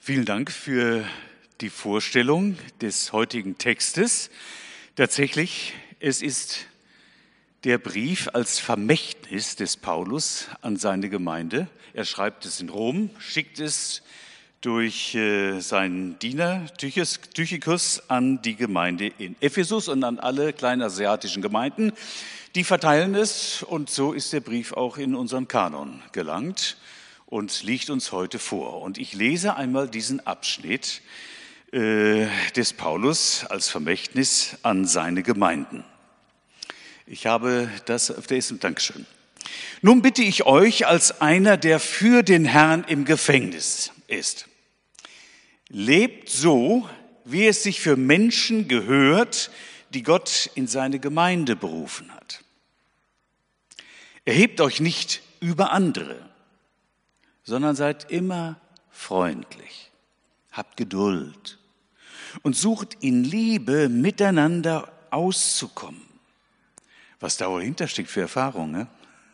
Vielen Dank für die Vorstellung des heutigen Textes. Tatsächlich, es ist der Brief als Vermächtnis des Paulus an seine Gemeinde. Er schreibt es in Rom, schickt es durch seinen Diener Tychikus an die Gemeinde in Ephesus und an alle kleinasiatischen Gemeinden. Die verteilen es und so ist der Brief auch in unseren Kanon gelangt und liegt uns heute vor. Und ich lese einmal diesen Abschnitt des Paulus als Vermächtnis an seine Gemeinden. Ich habe das auf der ersten Dankeschön. Nun bitte ich euch als einer, der für den Herrn im Gefängnis ist. Lebt so, wie es sich für Menschen gehört, die Gott in seine Gemeinde berufen hat. Erhebt euch nicht über andere, sondern seid immer freundlich, habt Geduld und sucht in Liebe miteinander auszukommen. Was da wohl hintersteckt für Erfahrung, ne?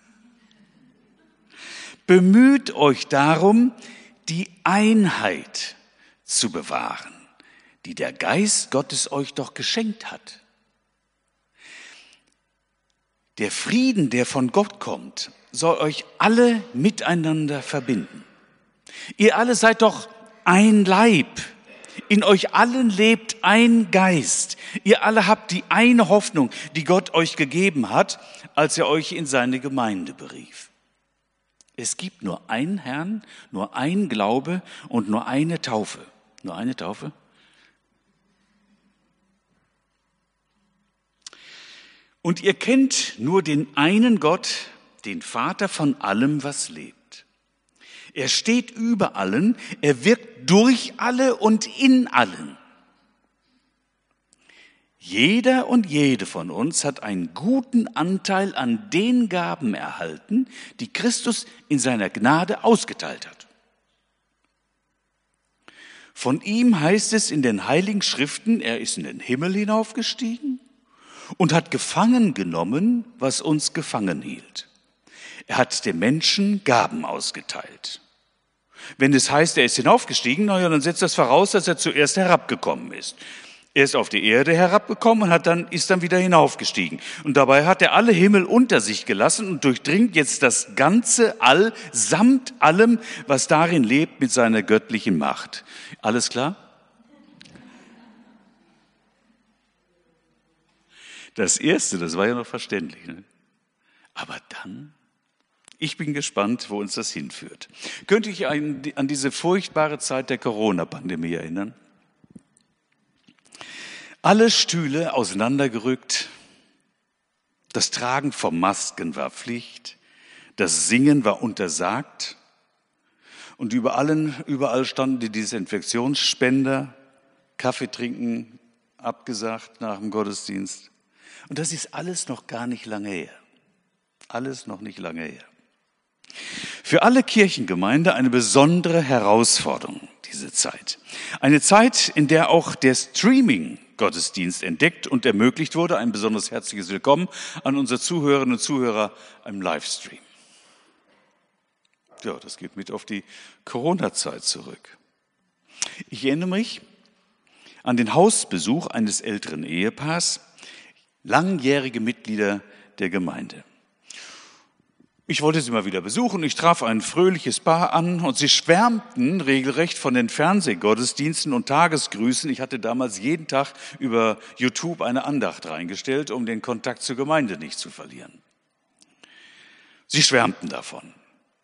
Bemüht euch darum, die Einheit zu bewahren, die der Geist Gottes euch doch geschenkt hat. Der Frieden, der von Gott kommt, soll euch alle miteinander verbinden. Ihr alle seid doch ein Leib. In euch allen lebt ein Geist. Ihr alle habt die eine Hoffnung, die Gott euch gegeben hat, als er euch in seine Gemeinde berief. Es gibt nur einen Herrn, nur ein Glaube und nur eine Taufe. Nur eine Taufe? Und ihr kennt nur den einen Gott, den Vater von allem, was lebt. Er steht über allen, er wirkt durch alle und in allen. Jeder und jede von uns hat einen guten Anteil an den Gaben erhalten, die Christus in seiner Gnade ausgeteilt hat. Von ihm heißt es in den Heiligen Schriften, er ist in den Himmel hinaufgestiegen und hat gefangen genommen, was uns gefangen hielt. Er hat den Menschen Gaben ausgeteilt. Wenn es heißt, er ist hinaufgestiegen, dann setzt das voraus, dass er zuerst herabgekommen ist. Er ist auf die Erde herabgekommen und ist dann wieder hinaufgestiegen. Und dabei hat er alle Himmel unter sich gelassen und durchdringt jetzt das ganze All samt allem, was darin lebt, mit seiner göttlichen Macht. Alles klar? Das Erste, das war ja noch verständlich, ne? Aber dann, ich bin gespannt, wo uns das hinführt. Könnte ich an diese furchtbare Zeit der Corona-Pandemie erinnern? Alle Stühle auseinandergerückt, das Tragen von Masken war Pflicht, das Singen war untersagt und überall standen die Desinfektionsspender, Kaffee trinken abgesagt nach dem Gottesdienst. Und das ist alles noch gar nicht lange her. Alles noch nicht lange her. Für alle Kirchengemeinde eine besondere Herausforderung, diese Zeit. Eine Zeit, in der auch der Streaming-Gottesdienst entdeckt und ermöglicht wurde. Ein besonders herzliches Willkommen an unsere Zuhörerinnen und Zuhörer im Livestream. Ja, das geht mit auf die Corona-Zeit zurück. Ich erinnere mich an den Hausbesuch eines älteren Ehepaars, langjährige Mitglieder der Gemeinde. Ich wollte sie mal wieder besuchen. Ich traf ein fröhliches Paar an und sie schwärmten regelrecht von den Fernsehgottesdiensten und Tagesgrüßen. Ich hatte damals jeden Tag über YouTube eine Andacht reingestellt, um den Kontakt zur Gemeinde nicht zu verlieren. Sie schwärmten davon.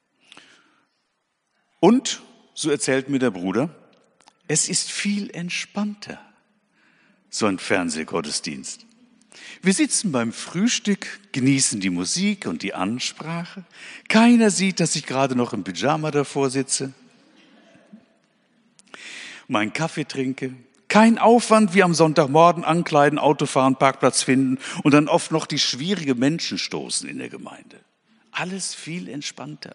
Und, so erzählt mir der Bruder, es ist viel entspannter, so ein Fernsehgottesdienst. Wir sitzen beim Frühstück, genießen die Musik und die Ansprache. Keiner sieht, dass ich gerade noch im Pyjama davor sitze, meinen Kaffee trinke. Kein Aufwand wie am Sonntagmorgen ankleiden, Auto fahren, Parkplatz finden und dann oft noch die schwierige Menschen stoßen in der Gemeinde. Alles viel entspannter.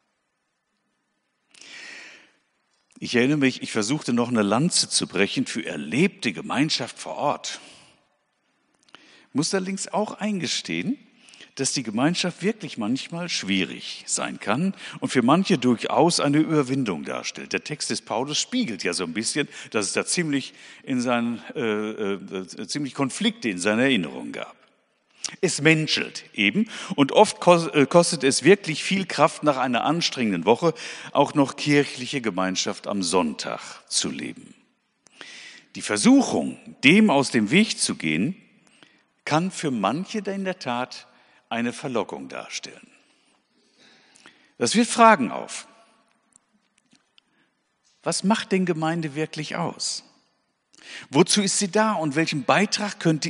Ich erinnere mich, ich versuchte noch eine Lanze zu brechen für erlebte Gemeinschaft vor Ort. Muss allerdings auch eingestehen, dass die Gemeinschaft wirklich manchmal schwierig sein kann und für manche durchaus eine Überwindung darstellt. Der Text des Paulus spiegelt ja so ein bisschen, dass es da ziemlich Konflikte in seiner Erinnerung gab. Es menschelt eben und oft kostet es wirklich viel Kraft, nach einer anstrengenden Woche auch noch kirchliche Gemeinschaft am Sonntag zu leben. Die Versuchung, dem aus dem Weg zu gehen, kann für manche in der Tat eine Verlockung darstellen. Das wirft Fragen auf. Was macht denn Gemeinde wirklich aus? Wozu ist sie da und welchen Beitrag könnte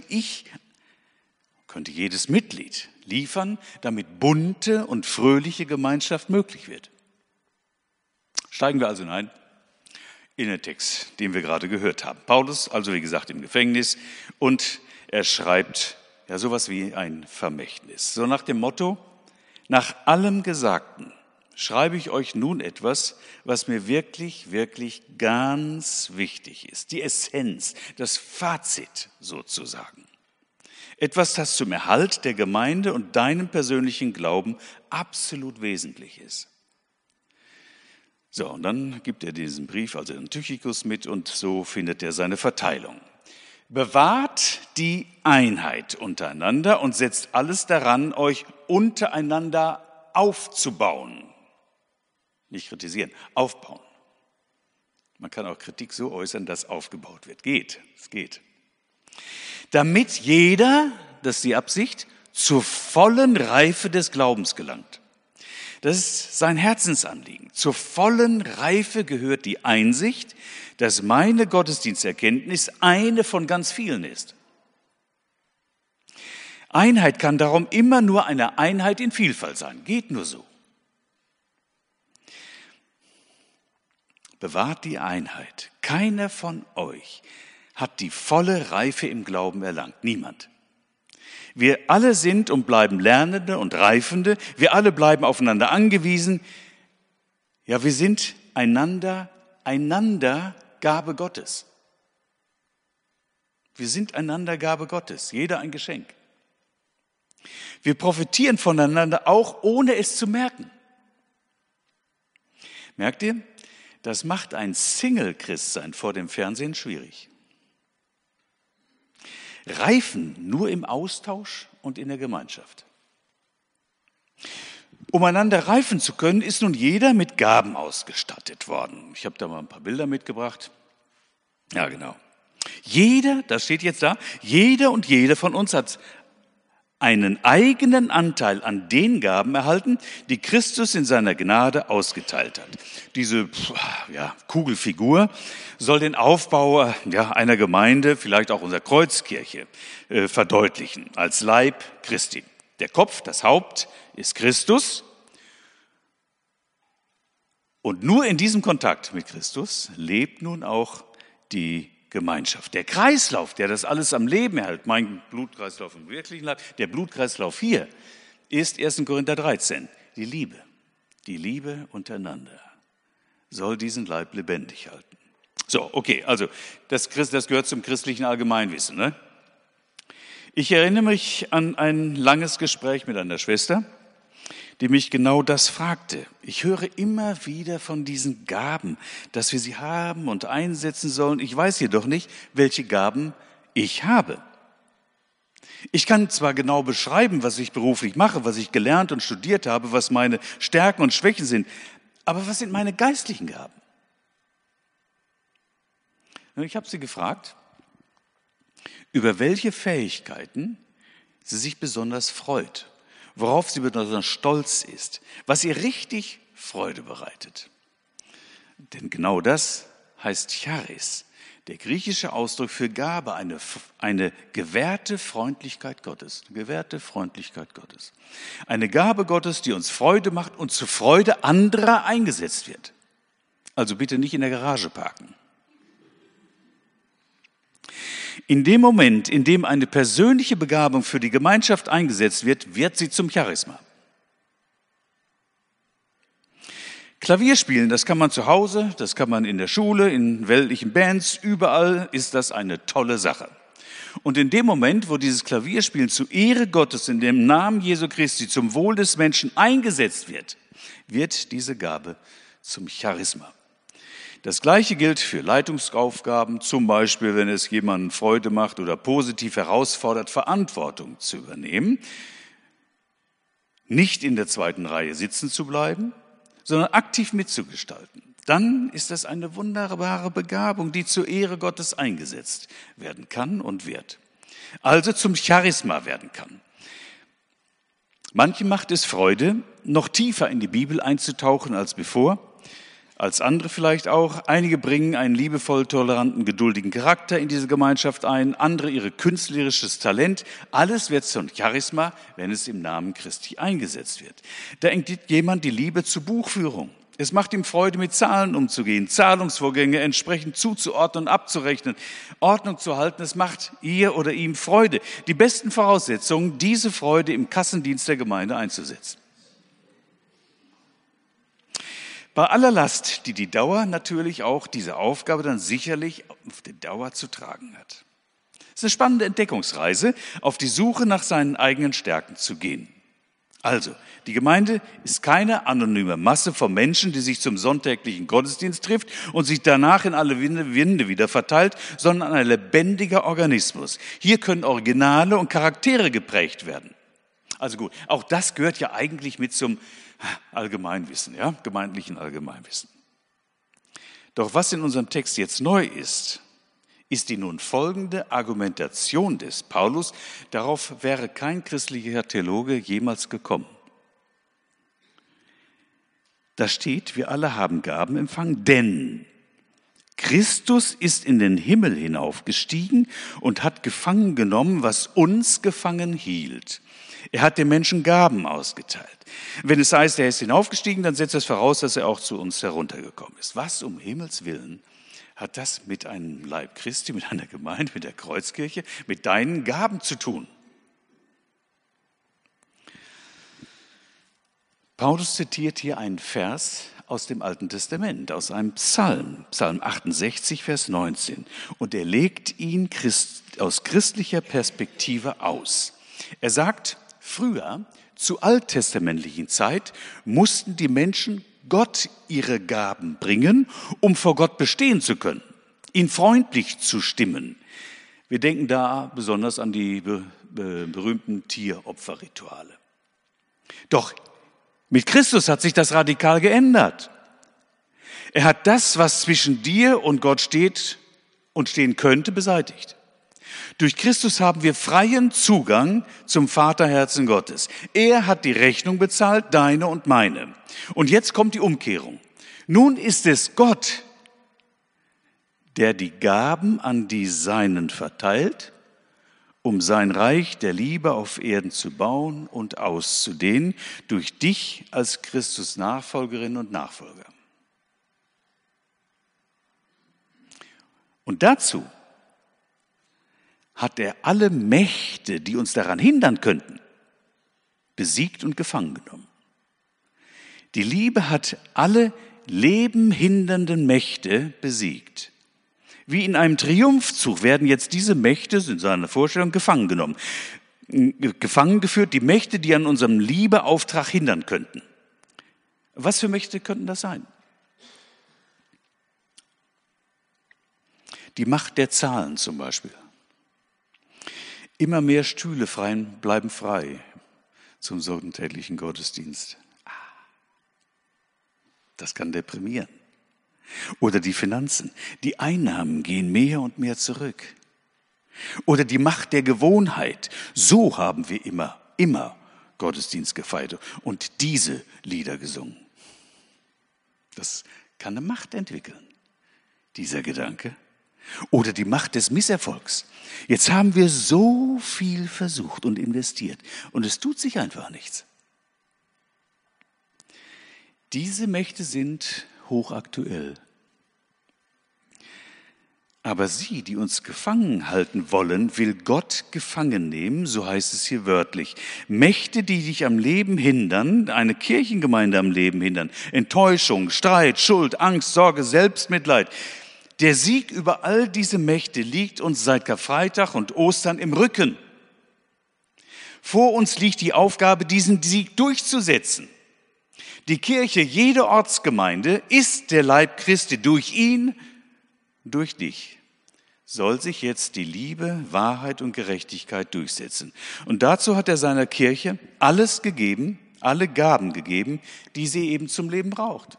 jedes Mitglied liefern, damit bunte und fröhliche Gemeinschaft möglich wird? Steigen wir also hinein in den Text, den wir gerade gehört haben. Paulus, also wie gesagt, im Gefängnis, und er schreibt ja sowas wie ein Vermächtnis. So nach dem Motto: Nach allem Gesagten schreibe ich euch nun etwas, was mir wirklich, wirklich ganz wichtig ist. Die Essenz, das Fazit sozusagen. Etwas, das zum Erhalt der Gemeinde und deinem persönlichen Glauben absolut wesentlich ist. So, und dann gibt er diesen Brief also an Tychikus mit und so findet er seine Verteilung. Bewahrt die Einheit untereinander und setzt alles daran, euch untereinander aufzubauen. Nicht kritisieren, aufbauen. Man kann auch Kritik so äußern, dass aufgebaut wird. Es geht. Damit jeder, das ist die Absicht, zur vollen Reife des Glaubens gelangt. Das ist sein Herzensanliegen. Zur vollen Reife gehört die Einsicht, dass meine Gottesdiensterkenntnis eine von ganz vielen ist. Einheit kann darum immer nur eine Einheit in Vielfalt sein. Geht nur so. Bewahrt die Einheit. Keiner von euch hat die volle Reife im Glauben erlangt. Niemand. Wir alle sind und bleiben Lernende und Reifende. Wir alle bleiben aufeinander angewiesen. Ja, wir sind einander Gabe Gottes. Wir sind einander Gabe Gottes. Jeder ein Geschenk. Wir profitieren voneinander auch, ohne es zu merken. Merkt ihr? Das macht ein Single-Christsein vor dem Fernsehen schwierig. Reifen nur im Austausch und in der Gemeinschaft. Um einander reifen zu können, ist nun jeder mit Gaben ausgestattet worden. Ich habe da mal ein paar Bilder mitgebracht. Ja, genau. Jeder, das steht jetzt da, jeder und jede von uns hat einen eigenen Anteil an den Gaben erhalten, die Christus in seiner Gnade ausgeteilt hat. Diese Kugelfigur soll den Aufbau einer Gemeinde, vielleicht auch unserer Kreuzkirche, verdeutlichen, als Leib Christi. Der Kopf, das Haupt, ist Christus. Und nur in diesem Kontakt mit Christus lebt nun auch die Gemeinschaft. Der Kreislauf, der das alles am Leben erhält, mein Blutkreislauf im wirklichen Leib, der Blutkreislauf hier, ist 1. Korinther 13, die Liebe. Die Liebe untereinander soll diesen Leib lebendig halten. So, okay, also das gehört zum christlichen Allgemeinwissen. Ne? Ich erinnere mich an ein langes Gespräch mit einer Schwester, die mich genau das fragte. Ich höre immer wieder von diesen Gaben, dass wir sie haben und einsetzen sollen. Ich weiß jedoch nicht, welche Gaben ich habe. Ich kann zwar genau beschreiben, was ich beruflich mache, was ich gelernt und studiert habe, was meine Stärken und Schwächen sind, aber was sind meine geistlichen Gaben? Ich habe sie gefragt, über welche Fähigkeiten sie sich besonders freut, worauf sie besonders stolz ist, was ihr richtig Freude bereitet. Denn genau das heißt Charis, der griechische Ausdruck für Gabe, eine gewährte Freundlichkeit Gottes. Gewährte Freundlichkeit Gottes. Eine Gabe Gottes, die uns Freude macht und zur Freude anderer eingesetzt wird. Also bitte nicht in der Garage parken. In dem Moment, in dem eine persönliche Begabung für die Gemeinschaft eingesetzt wird, wird sie zum Charisma. Klavier spielen, das kann man zu Hause, das kann man in der Schule, in weltlichen Bands, überall ist das eine tolle Sache. Und in dem Moment, wo dieses Klavierspielen zu Ehre Gottes in dem Namen Jesu Christi zum Wohl des Menschen eingesetzt wird, wird diese Gabe zum Charisma. Das Gleiche gilt für Leitungsaufgaben, zum Beispiel, wenn es jemandem Freude macht oder positiv herausfordert, Verantwortung zu übernehmen, nicht in der zweiten Reihe sitzen zu bleiben, sondern aktiv mitzugestalten. Dann ist das eine wunderbare Begabung, die zur Ehre Gottes eingesetzt werden kann und wird. Also zum Charisma werden kann. Manchen macht es Freude, noch tiefer in die Bibel einzutauchen als bevor, als andere vielleicht auch. Einige bringen einen liebevoll toleranten, geduldigen Charakter in diese Gemeinschaft ein, andere ihr künstlerisches Talent. Alles wird zum Charisma, wenn es im Namen Christi eingesetzt wird. Da entdeckt jemand die Liebe zur Buchführung. Es macht ihm Freude, mit Zahlen umzugehen, Zahlungsvorgänge entsprechend zuzuordnen und abzurechnen, Ordnung zu halten. Es macht ihr oder ihm Freude. Die besten Voraussetzungen, diese Freude im Kassendienst der Gemeinde einzusetzen. Bei aller Last, die Dauer natürlich auch diese Aufgabe dann sicherlich auf die Dauer zu tragen hat. Es ist eine spannende Entdeckungsreise, auf die Suche nach seinen eigenen Stärken zu gehen. Also, die Gemeinde ist keine anonyme Masse von Menschen, die sich zum sonntäglichen Gottesdienst trifft und sich danach in alle Winde wieder verteilt, sondern ein lebendiger Organismus. Hier können Originale und Charaktere geprägt werden. Also gut, auch das gehört ja eigentlich mit zum Allgemeinwissen, ja, gemeindlichen Allgemeinwissen. Doch was in unserem Text jetzt neu ist, ist die nun folgende Argumentation des Paulus. Darauf wäre kein christlicher Theologe jemals gekommen. Da steht, wir alle haben Gaben empfangen, denn Christus ist in den Himmel hinaufgestiegen und hat gefangen genommen, was uns gefangen hielt. Er hat den Menschen Gaben ausgeteilt. Wenn es heißt, er ist hinaufgestiegen, dann setzt das voraus, dass er auch zu uns heruntergekommen ist. Was um Himmels Willen hat das mit einem Leib Christi, mit einer Gemeinde, mit der Kreuzkirche, mit deinen Gaben zu tun? Paulus zitiert hier einen Vers aus dem Alten Testament, aus einem Psalm, Psalm 68, Vers 19. Und er legt ihn aus christlicher Perspektive aus. Er sagt, früher, zu alttestamentlichen Zeit, mussten die Menschen Gott ihre Gaben bringen, um vor Gott bestehen zu können, ihn freundlich zu stimmen. Wir denken da besonders an die berühmten Tieropferrituale. Doch mit Christus hat sich das radikal geändert. Er hat das, was zwischen dir und Gott steht und stehen könnte, beseitigt. Durch Christus haben wir freien Zugang zum Vaterherzen Gottes. Er hat die Rechnung bezahlt, deine und meine. Und jetzt kommt die Umkehrung. Nun ist es Gott, der die Gaben an die Seinen verteilt, um sein Reich der Liebe auf Erden zu bauen und auszudehnen, durch dich als Christus Nachfolgerin und Nachfolger. Und dazu hat er alle Mächte, die uns daran hindern könnten, besiegt und gefangen genommen. Die Liebe hat alle lebenhindernden Mächte besiegt. Wie in einem Triumphzug werden jetzt diese Mächte, in seiner Vorstellung, gefangen genommen. Gefangen geführt, die Mächte, die an unserem Liebeauftrag hindern könnten. Was für Mächte könnten das sein? Die Macht der Zahlen zum Beispiel. Immer mehr Stühle bleiben frei zum sonntäglichen Gottesdienst. Das kann deprimieren. Oder die Finanzen. Die Einnahmen gehen mehr und mehr zurück. Oder die Macht der Gewohnheit. So haben wir immer Gottesdienst gefeiert und diese Lieder gesungen. Das kann eine Macht entwickeln, dieser Gedanke. Oder die Macht des Misserfolgs. Jetzt haben wir so viel versucht und investiert und es tut sich einfach nichts. Diese Mächte sind hochaktuell. Aber sie, die uns gefangen halten wollen, will Gott gefangen nehmen, so heißt es hier wörtlich. Mächte, die dich am Leben hindern, eine Kirchengemeinde am Leben hindern, Enttäuschung, Streit, Schuld, Angst, Sorge, Selbstmitleid, Der Sieg über all diese Mächte liegt uns seit Karfreitag und Ostern im Rücken. Vor uns liegt die Aufgabe, diesen Sieg durchzusetzen. Die Kirche, jede Ortsgemeinde, ist der Leib Christi. Durch ihn, durch dich, soll sich jetzt die Liebe, Wahrheit und Gerechtigkeit durchsetzen. Und dazu hat er seiner Kirche alles gegeben, alle Gaben gegeben, die sie eben zum Leben braucht.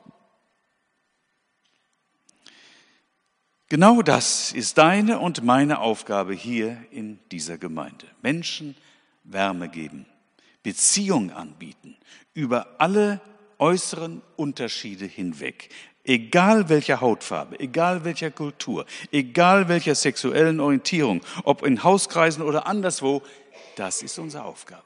Genau das ist deine und meine Aufgabe hier in dieser Gemeinde. Menschen Wärme geben, Beziehung anbieten, über alle äußeren Unterschiede hinweg. Egal welcher Hautfarbe, egal welcher Kultur, egal welcher sexuellen Orientierung, ob in Hauskreisen oder anderswo, das ist unsere Aufgabe.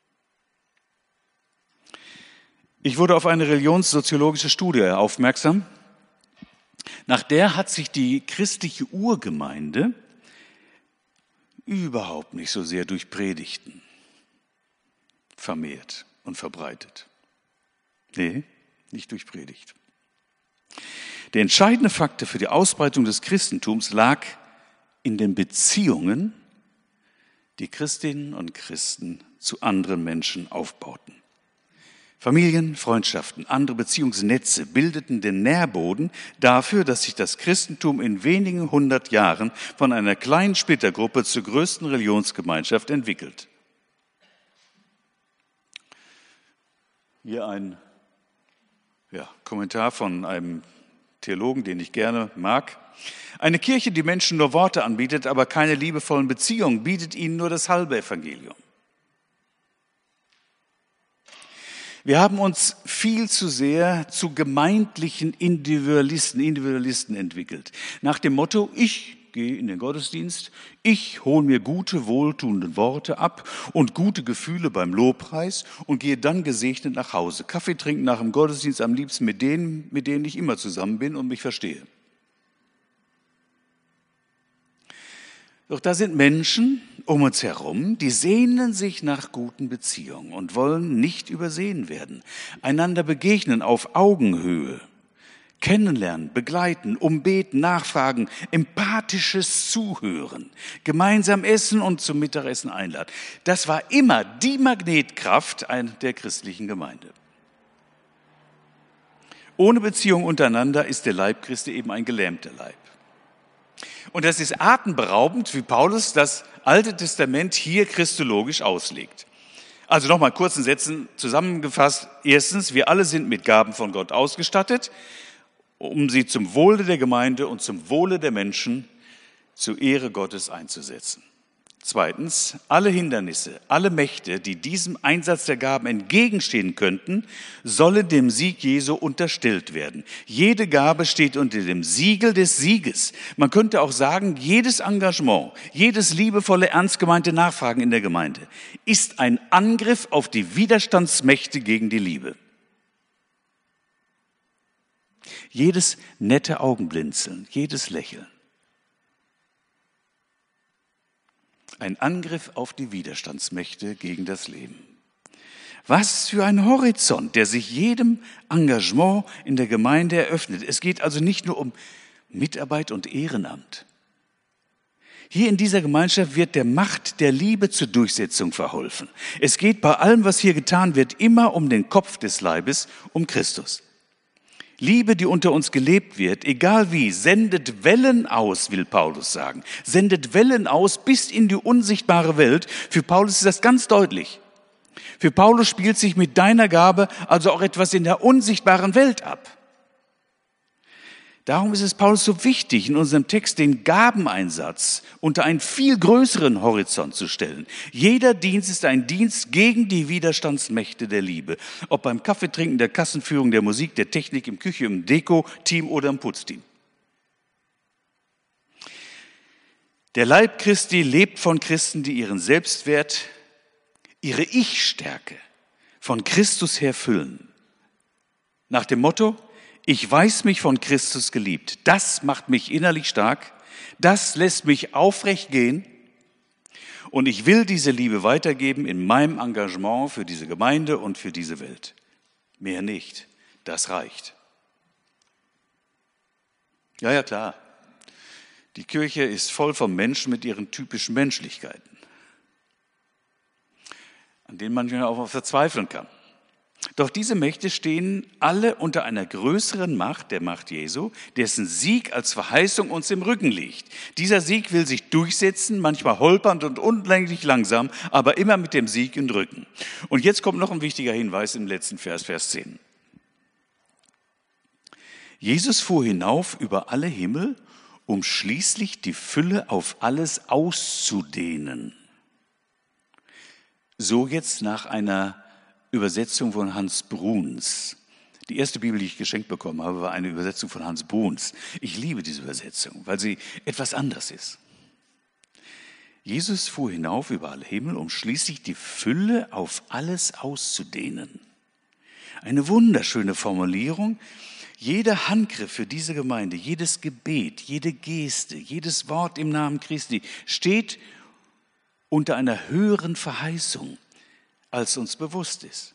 Ich wurde auf eine religionssoziologische Studie aufmerksam. Nach der hat sich die christliche Urgemeinde überhaupt nicht so sehr durch Predigten vermehrt und verbreitet. Nee, nicht durch Predigt. Der entscheidende Faktor für die Ausbreitung des Christentums lag in den Beziehungen, die Christinnen und Christen zu anderen Menschen aufbauten. Familien, Freundschaften, andere Beziehungsnetze bildeten den Nährboden dafür, dass sich das Christentum in wenigen 100 Jahren von einer kleinen Splittergruppe zur größten Religionsgemeinschaft entwickelt. Hier ein Kommentar von einem Theologen, den ich gerne mag. Eine Kirche, die Menschen nur Worte anbietet, aber keine liebevollen Beziehungen, bietet ihnen nur das halbe Evangelium. Wir haben uns viel zu sehr zu gemeindlichen Individualisten entwickelt. Nach dem Motto, ich gehe in den Gottesdienst, ich hole mir gute, wohltuende Worte ab und gute Gefühle beim Lobpreis und gehe dann gesegnet nach Hause. Kaffee trinken nach dem Gottesdienst am liebsten mit denen ich immer zusammen bin und mich verstehe. Doch da sind Menschen um uns herum, die sehnen sich nach guten Beziehungen und wollen nicht übersehen werden, einander begegnen auf Augenhöhe, kennenlernen, begleiten, umbeten, nachfragen, empathisches Zuhören, gemeinsam essen und zum Mittagessen einladen. Das war immer die Magnetkraft der christlichen Gemeinde. Ohne Beziehung untereinander ist der Leib Christi eben ein gelähmter Leib. Und das ist atemberaubend, wie Paulus das Alte Testament hier christologisch auslegt. Also nochmal kurz in Sätzen zusammengefasst. Erstens, wir alle sind mit Gaben von Gott ausgestattet, um sie zum Wohle der Gemeinde und zum Wohle der Menschen zur Ehre Gottes einzusetzen. Zweitens, alle Hindernisse, alle Mächte, die diesem Einsatz der Gaben entgegenstehen könnten, sollen dem Sieg Jesu unterstellt werden. Jede Gabe steht unter dem Siegel des Sieges. Man könnte auch sagen, jedes Engagement, jedes liebevolle, ernst gemeinte Nachfragen in der Gemeinde ist ein Angriff auf die Widerstandsmächte gegen die Liebe. Jedes nette Augenblinzeln, jedes Lächeln. Ein Angriff auf die Widerstandsmächte gegen das Leben. Was für ein Horizont, der sich jedem Engagement in der Gemeinde eröffnet. Es geht also nicht nur um Mitarbeit und Ehrenamt. Hier in dieser Gemeinschaft wird der Macht der Liebe zur Durchsetzung verholfen. Es geht bei allem, was hier getan wird, immer um den Kopf des Leibes, um Christus. Liebe, die unter uns gelebt wird, egal wie, sendet Wellen aus, will Paulus sagen. Sendet Wellen aus bis in die unsichtbare Welt. Für Paulus ist das ganz deutlich. Für Paulus spielt sich mit deiner Gabe also auch etwas in der unsichtbaren Welt ab. Darum ist es Paulus so wichtig, in unserem Text den Gabeneinsatz unter einen viel größeren Horizont zu stellen. Jeder Dienst ist ein Dienst gegen die Widerstandsmächte der Liebe. Ob beim Kaffeetrinken, der Kassenführung, der Musik, der Technik, im Küche, im Deko-Team oder im Putzteam. Der Leib Christi lebt von Christen, die ihren Selbstwert, ihre Ich-Stärke von Christus her füllen. Nach dem Motto: Ich weiß mich von Christus geliebt. Das macht mich innerlich stark. Das lässt mich aufrecht gehen. Und ich will diese Liebe weitergeben in meinem Engagement für diese Gemeinde und für diese Welt. Mehr nicht. Das reicht. Ja, klar. Die Kirche ist voll von Menschen mit ihren typischen Menschlichkeiten, an denen man ja auch verzweifeln kann. Doch diese Mächte stehen alle unter einer größeren Macht, der Macht Jesu, dessen Sieg als Verheißung uns im Rücken liegt. Dieser Sieg will sich durchsetzen, manchmal holpernd und unlänglich langsam, aber immer mit dem Sieg im Rücken. Und jetzt kommt noch ein wichtiger Hinweis im letzten Vers, Vers 10. Jesus fuhr hinauf über alle Himmel, um schließlich die Fülle auf alles auszudehnen. So jetzt nach einer Übersetzung von Hans Bruns. Die erste Bibel, die ich geschenkt bekommen habe, war eine Übersetzung von Hans Bruns. Ich liebe diese Übersetzung, weil sie etwas anders ist. Jesus fuhr hinauf über alle Himmel, um schließlich die Fülle auf alles auszudehnen. Eine wunderschöne Formulierung. Jeder Handgriff für diese Gemeinde, jedes Gebet, jede Geste, jedes Wort im Namen Christi steht unter einer höheren Verheißung, als uns bewusst ist.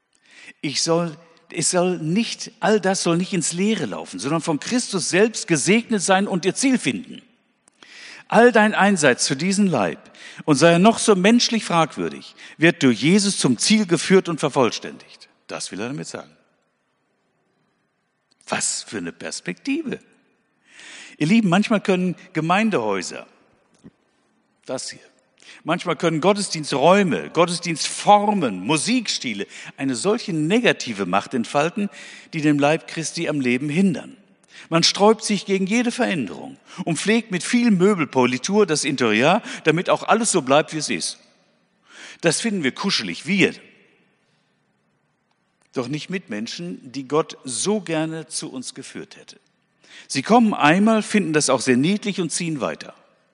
All das soll nicht ins Leere laufen, sondern von Christus selbst gesegnet sein und ihr Ziel finden. All dein Einsatz für diesen Leib, und sei er noch so menschlich fragwürdig, wird durch Jesus zum Ziel geführt und vervollständigt. Das will er damit sagen. Was für eine Perspektive. Ihr Lieben, manchmal können Gemeindehäuser, das hier, manchmal können Gottesdiensträume, Gottesdienstformen, Musikstile eine solche negative Macht entfalten, die den Leib Christi am Leben hindern. Man sträubt sich gegen jede Veränderung und pflegt mit viel Möbelpolitur das Interieur, damit auch alles so bleibt, wie es ist. Das finden wir kuschelig, wir. Doch nicht mit Menschen, die Gott so gerne zu uns geführt hätte. Sie kommen einmal, finden das auch sehr niedlich und ziehen weiter.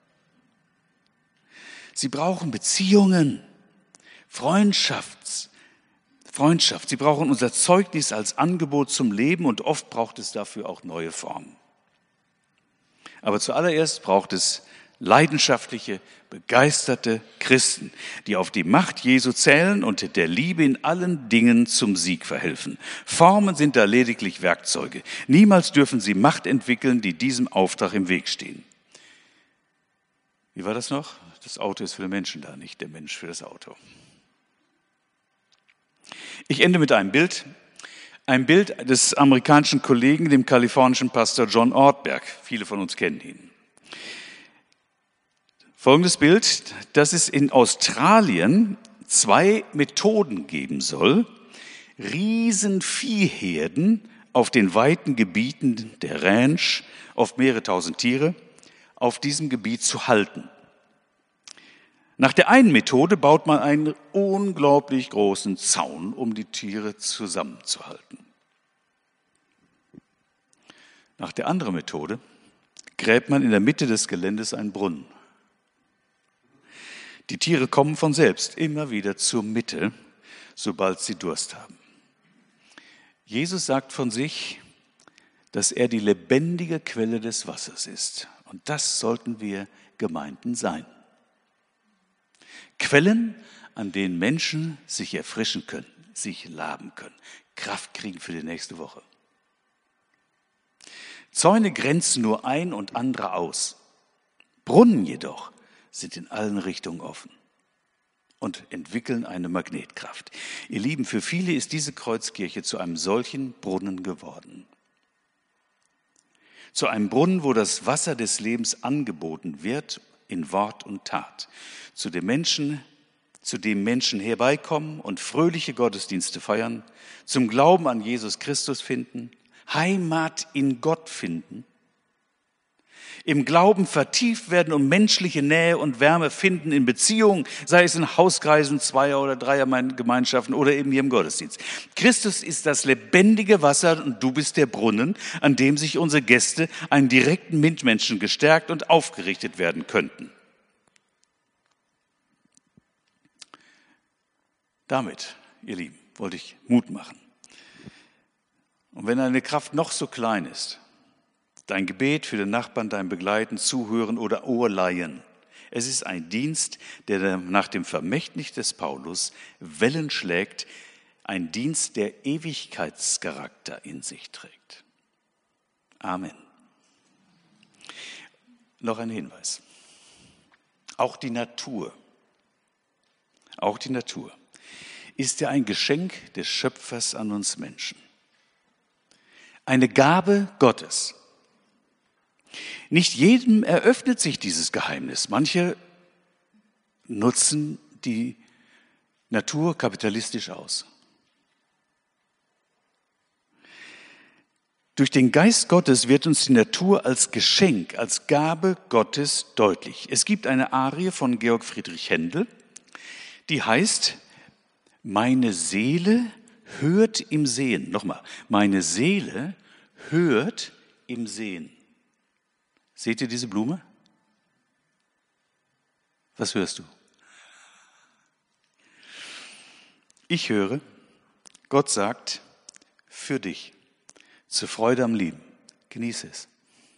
Sie brauchen Beziehungen, Freundschaft. Sie brauchen unser Zeugnis als Angebot zum Leben und oft braucht es dafür auch neue Formen. Aber zuallererst braucht es leidenschaftliche, begeisterte Christen, die auf die Macht Jesu zählen und der Liebe in allen Dingen zum Sieg verhelfen. Formen sind da lediglich Werkzeuge. Niemals dürfen sie Macht entwickeln, die diesem Auftrag im Weg stehen. Wie war das noch? Das Auto ist für den Menschen da, nicht der Mensch für das Auto. Ich ende mit einem Bild. Ein Bild des amerikanischen Kollegen, dem kalifornischen Pastor John Ortberg. Viele von uns kennen ihn. Folgendes Bild, dass es in Australien 2 Methoden geben soll, Riesenviehherden auf den weiten Gebieten der Ranch, oft mehrere tausend Tiere, auf diesem Gebiet zu halten. Nach der einen Methode baut man einen unglaublich großen Zaun, um die Tiere zusammenzuhalten. Nach der anderen Methode gräbt man in der Mitte des Geländes einen Brunnen. Die Tiere kommen von selbst immer wieder zur Mitte, sobald sie Durst haben. Jesus sagt von sich, dass er die lebendige Quelle des Wassers ist. Und das sollten wir Gemeinden sein. Quellen, an denen Menschen sich erfrischen können, sich laben können, Kraft kriegen für die nächste Woche. Zäune grenzen nur ein und andere aus. Brunnen jedoch sind in allen Richtungen offen und entwickeln eine Magnetkraft. Ihr Lieben, für viele ist diese Kreuzkirche zu einem solchen Brunnen geworden. Zu einem Brunnen, wo das Wasser des Lebens angeboten wird in Wort und Tat. Zu dem Menschen herbeikommen und fröhliche Gottesdienste feiern, zum Glauben an Jesus Christus finden, Heimat in Gott finden, im Glauben vertieft werden und menschliche Nähe und Wärme finden in Beziehungen, sei es in Hauskreisen, Zweier- oder Dreiergemeinschaften oder eben hier im Gottesdienst. Christus ist das lebendige Wasser und du bist der Brunnen, an dem sich unsere Gäste, einen direkten Mitmenschen, gestärkt und aufgerichtet werden könnten. Damit, ihr Lieben, wollte ich Mut machen. Und wenn deine Kraft noch so klein ist, dein Gebet für den Nachbarn, dein Begleiten, Zuhören oder Ohrleihen, es ist ein Dienst, der nach dem Vermächtnis des Paulus Wellen schlägt, ein Dienst, der Ewigkeitscharakter in sich trägt. Amen. noch ein Hinweis. Auch die Natur ist ja ein Geschenk des Schöpfers an uns Menschen. Eine Gabe Gottes. Nicht jedem eröffnet sich dieses Geheimnis. Manche nutzen die Natur kapitalistisch aus. Durch den Geist Gottes wird uns die Natur als Geschenk, als Gabe Gottes deutlich. Es gibt eine Arie von Georg Friedrich Händel, die heißt, meine Seele hört im Sehen. Nochmal, meine Seele hört im Sehen. Seht ihr diese Blume? Was hörst du? Ich höre, Gott sagt, für dich, zur Freude am Lieben, genieße es.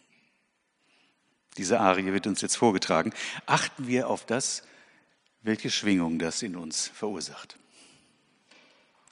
Diese Arie wird uns jetzt vorgetragen. Achten wir auf das, welche Schwingung das in uns verursacht.